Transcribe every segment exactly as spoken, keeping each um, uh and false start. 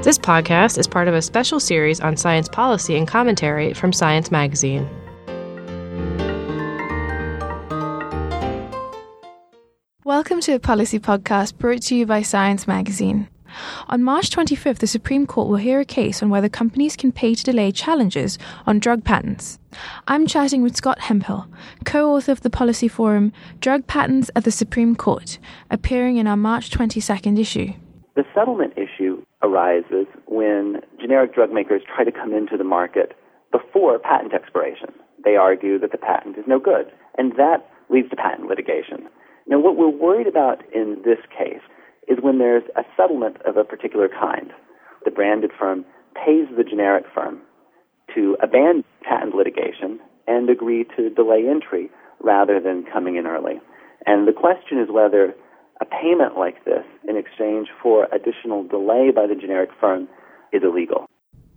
This podcast is part of a special series on science policy and commentary from Science Magazine. Welcome to a policy podcast brought to you by Science Magazine. On March twenty-fifth, the Supreme Court will hear a case on whether companies can pay to delay challenges on drug patents. I'm chatting with Scott Hemphill, co-author of the policy forum Drug Patents at the Supreme Court, appearing in our March twenty-second issue. The settlement issue arises when generic drug makers try to come into the market before patent expiration. They argue that the patent is no good, and that leads to patent litigation. Now, what we're worried about in this case is when there's a settlement of a particular kind. The branded firm pays the generic firm to abandon patent litigation and agree to delay entry rather than coming in early. And the question is whether a payment like this in exchange for additional delay by the generic firm is illegal.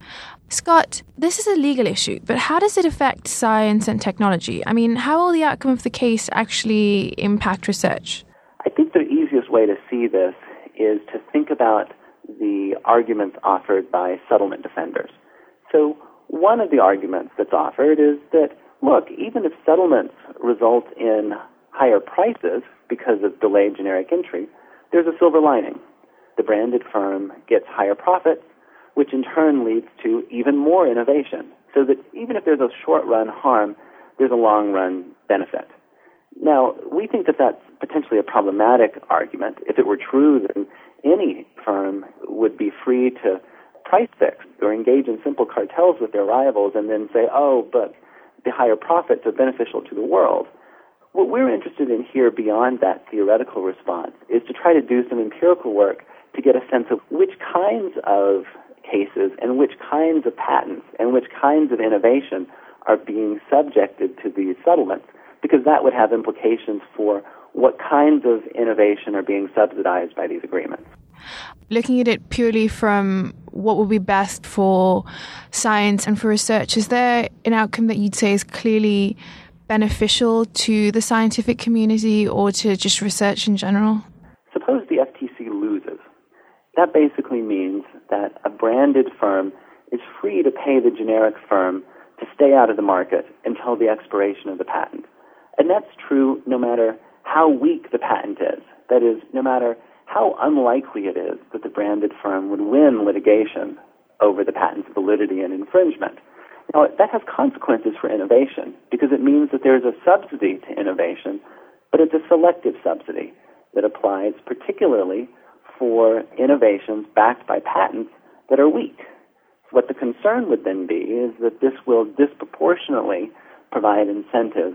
Scott, this is a legal issue, but how does it affect science and technology? I mean, how will the outcome of the case actually impact research? I think the easiest way to see this is to think about the arguments offered by settlement defenders. So one of the arguments that's offered is that, look, even if settlements result in higher prices because of delayed generic entry, there's a silver lining. The branded firm gets higher profits, which in turn leads to even more innovation, so that even if there's a short-run harm, there's a long-run benefit. Now, we think that that's potentially a problematic argument. If it were true, then any firm would be free to price fix or engage in simple cartels with their rivals and then say, oh, but the higher profits are beneficial to the world. What we're interested in here beyond that theoretical response is to try to do some empirical work to get a sense of which kinds of cases and which kinds of patents and which kinds of innovation are being subjected to these settlements, because that would have implications for what kinds of innovation are being subsidized by these agreements. Looking at it purely from what would be best for science and for research, is there an outcome that you'd say is clearly beneficial to the scientific community or to just research in general? Suppose the F T C loses. That basically means that a branded firm is free to pay the generic firm to stay out of the market until the expiration of the patent. And that's true no matter how weak the patent is. That is, no matter how unlikely it is that the branded firm would win litigation over the patent's validity and infringement. Now, that has consequences for innovation because it means that there's a subsidy to innovation, but it's a selective subsidy that applies particularly for innovations backed by patents that are weak. What the concern would then be is that this will disproportionately provide incentives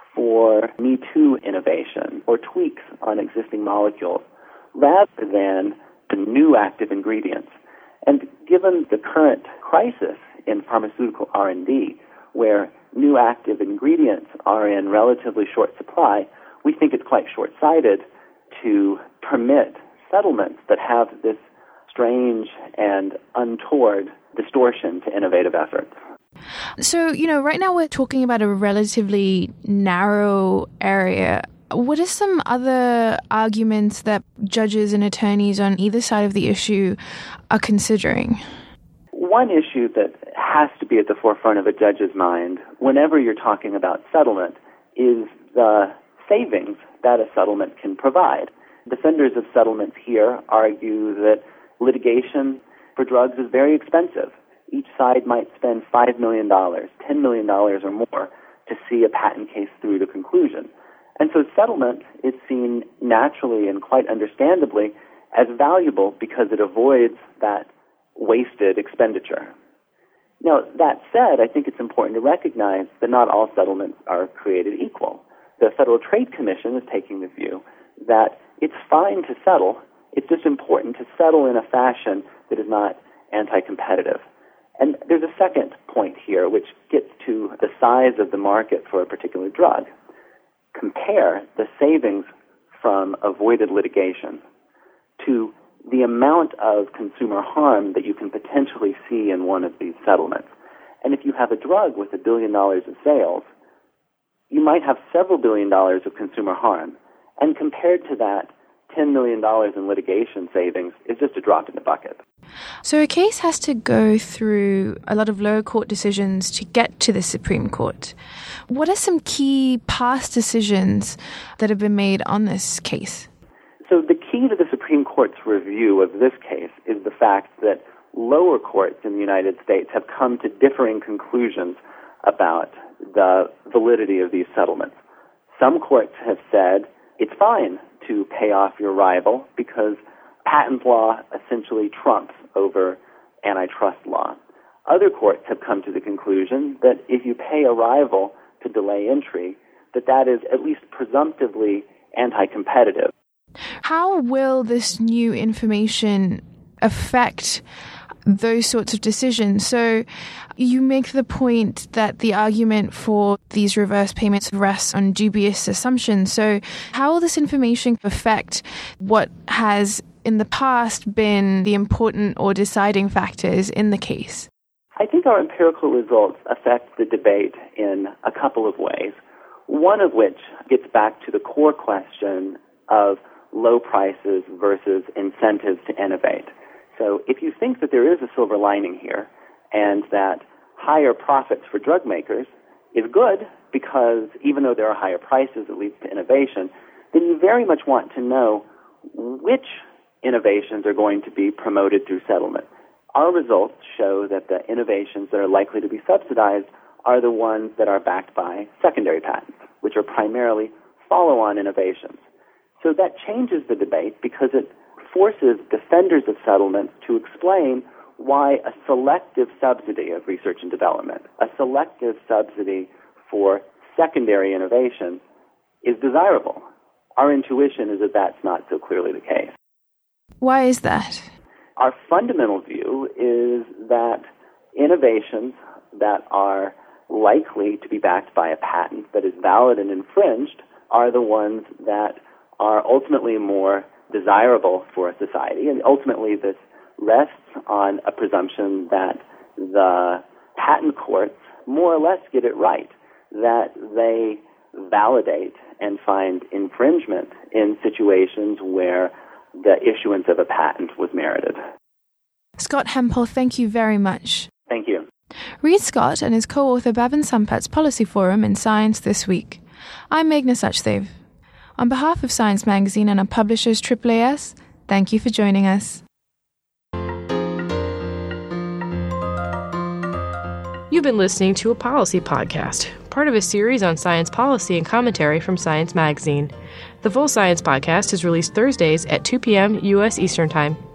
for Me Too innovation or tweaks on existing molecules rather than the new active ingredients. And given the current crisis in pharmaceutical R and D, where new active ingredients are in relatively short supply, we think it's quite short-sighted to permit settlements that have this strange and untoward distortion to innovative efforts. So, you know, right now we're talking about a relatively narrow area. What are some other arguments that judges and attorneys on either side of the issue are considering? One issue that has to be at the forefront of a judge's mind whenever you're talking about settlement is the savings that a settlement can provide. Defenders of settlements here argue that litigation for drugs is very expensive. Each side might spend five million dollars, ten million dollars or more to see a patent case through to conclusion. And so settlement is seen naturally and quite understandably as valuable because it avoids that wasted expenditure. Now, that said, I think it's important to recognize that not all settlements are created equal. The Federal Trade Commission is taking the view that it's fine to settle, it's just important to settle in a fashion that is not anti-competitive. And there's a second point here which gets to the size of the market for a particular drug. Compare the savings from avoided litigation to the amount of consumer harm that you can potentially see in one of these settlements. And if you have a drug with a billion dollars of sales, you might have several billion dollars of consumer harm. And compared to that, ten million dollars in litigation savings is just a drop in the bucket. So a case has to go through a lot of lower court decisions to get to the Supreme Court. What are some key past decisions that have been made on this case? So the key to the Supreme Court's review of this case is the fact that lower courts in the United States have come to differing conclusions about the validity of these settlements. Some courts have said it's fine to pay off your rival because patent law essentially trumps over antitrust law. Other courts have come to the conclusion that if you pay a rival to delay entry, that that is at least presumptively anti-competitive. How will this new information affect those sorts of decisions? So you make the point that the argument for these reverse payments rests on dubious assumptions. So how will this information affect what has in the past been the important or deciding factors in the case? I think our empirical results affect the debate in a couple of ways, one of which gets back to the core question of low prices versus incentives to innovate. So if you think that there is a silver lining here and that higher profits for drug makers is good because even though there are higher prices, it leads to innovation, then you very much want to know which innovations are going to be promoted through settlement. Our results show that the innovations that are likely to be subsidized are the ones that are backed by secondary patents, which are primarily follow-on innovations. So that changes the debate because it forces defenders of settlement to explain why a selective subsidy of research and development, a selective subsidy for secondary innovation, is desirable. Our intuition is that that's not so clearly the case. Why is that? Our fundamental view is that innovations that are likely to be backed by a patent that is valid and infringed are the ones that are ultimately more desirable for a society. And ultimately, this rests on a presumption that the patent courts more or less get it right, that they validate and find infringement in situations where the issuance of a patent was merited. Scott Hempel, thank you very much. Thank you. Read Scott and his co-author Bhavin Sampat's Policy Forum in Science This Week. I'm Meghna Sachdev. On behalf of Science Magazine and our publishers Triple A S, thank you for joining us. You've been listening to a policy podcast, part of a series on science policy and commentary from Science Magazine. The full Science podcast is released Thursdays at two p.m. U S Eastern Time.